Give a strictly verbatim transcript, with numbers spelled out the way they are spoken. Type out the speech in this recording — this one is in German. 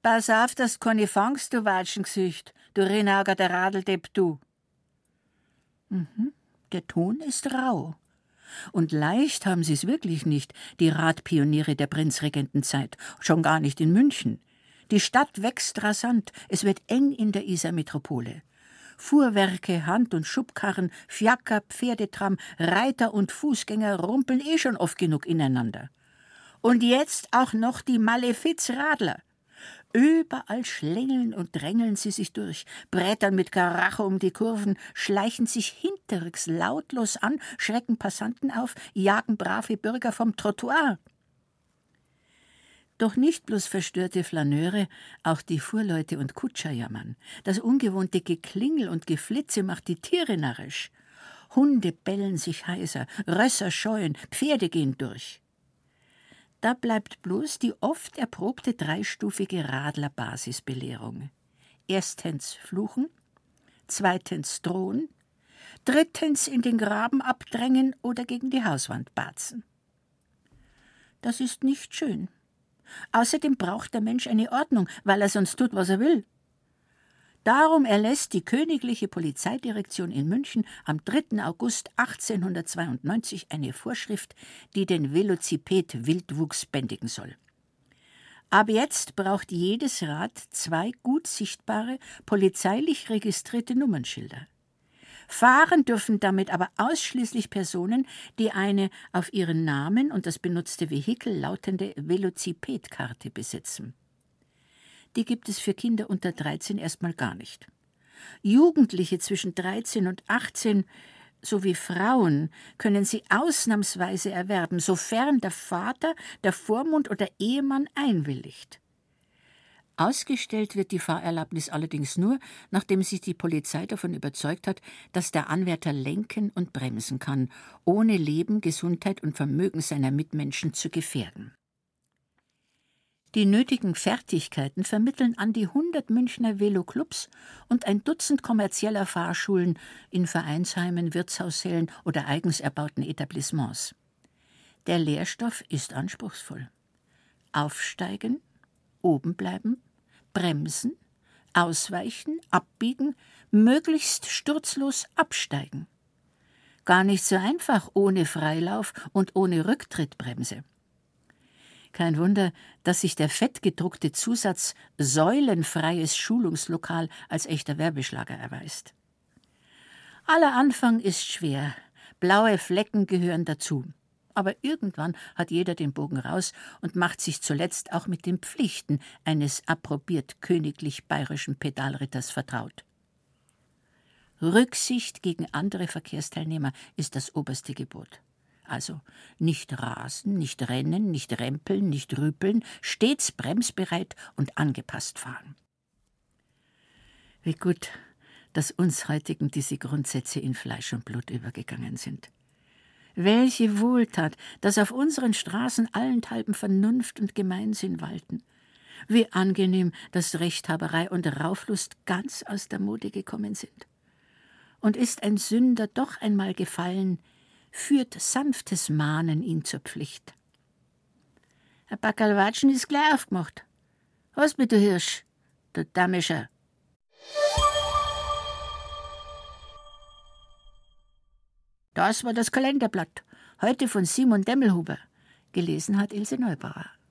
Pass auf, dass du keine fangst, du Watschengesicht, du Renauger der Radeldepp, du. Mhm, der Ton ist rau. Und leicht haben sie's wirklich nicht, die Radpioniere der Prinzregentenzeit, schon gar nicht in München. Die Stadt wächst rasant, es wird eng in der Isarmetropole. Fuhrwerke, Hand- und Schubkarren, Fiaker, Pferdetram, Reiter und Fußgänger rumpeln eh schon oft genug ineinander. Und jetzt auch noch die Malefizradler. Überall schlängeln und drängeln sie sich durch, brettern mit Karacho um die Kurven, schleichen sich hinterrücks lautlos an, schrecken Passanten auf, jagen brave Bürger vom Trottoir. Doch nicht bloß verstörte Flaneure, auch die Fuhrleute und Kutscher jammern. Das ungewohnte Geklingel und Geflitze macht die Tiere narrisch. Hunde bellen sich heiser, Rösser scheuen, Pferde gehen durch. Da bleibt bloß die oft erprobte dreistufige Radler-Basisbelehrung. Erstens fluchen, zweitens drohen, drittens in den Graben abdrängen oder gegen die Hauswand barzen. Das ist nicht schön. Außerdem braucht der Mensch eine Ordnung, weil er sonst tut, was er will. Darum erlässt die Königliche Polizeidirektion in München am dritten August achtzehnhundertzweiundneunzig eine Vorschrift, die den Velociped-Wildwuchs bändigen soll. Ab jetzt braucht jedes Rad zwei gut sichtbare, polizeilich registrierte Nummernschilder. Fahren dürfen damit aber ausschließlich Personen, die eine auf ihren Namen und das benutzte Vehikel lautende Velocipedkarte besitzen. Die gibt es für Kinder unter dreizehn erstmal gar nicht. Jugendliche zwischen dreizehn und achtzehn sowie Frauen können sie ausnahmsweise erwerben, sofern der Vater, der Vormund oder Ehemann einwilligt. Ausgestellt wird die Fahrerlaubnis allerdings nur, nachdem sich die Polizei davon überzeugt hat, dass der Anwärter lenken und bremsen kann, ohne Leben, Gesundheit und Vermögen seiner Mitmenschen zu gefährden. Die nötigen Fertigkeiten vermitteln an die hundert Münchner Veloclubs und ein Dutzend kommerzieller Fahrschulen in Vereinsheimen, Wirtshaussälen oder eigens erbauten Etablissements. Der Lehrstoff ist anspruchsvoll. Aufsteigen, oben bleiben, bremsen, ausweichen, abbiegen, möglichst sturzlos absteigen. Gar nicht so einfach ohne Freilauf und ohne Rücktrittbremse. Kein Wunder, dass sich der fettgedruckte Zusatz »säulenfreies Schulungslokal« als echter Werbeschlager erweist. Aller Anfang ist schwer, blaue Flecken gehören dazu. Aber irgendwann hat jeder den Bogen raus und macht sich zuletzt auch mit den Pflichten eines approbiert königlich bayerischen Pedalritters vertraut. Rücksicht gegen andere Verkehrsteilnehmer ist das oberste Gebot. Also nicht rasen, nicht rennen, nicht rempeln, nicht rüpeln, stets bremsbereit und angepasst fahren. Wie gut, dass uns heutigen diese Grundsätze in Fleisch und Blut übergegangen sind. Welche Wohltat, dass auf unseren Straßen allenthalben Vernunft und Gemeinsinn walten. Wie angenehm, dass Rechthaberei und Rauflust ganz aus der Mode gekommen sind. Und ist ein Sünder doch einmal gefallen, führt sanftes Mahnen ihn zur Pflicht. Ein Packerl Watschen ist gleich aufgemacht. Was bitte, Hirsch, du Damischer? Das war das Kalenderblatt, heute von Simon Demmelhuber. Gelesen hat Ilse Neubauer.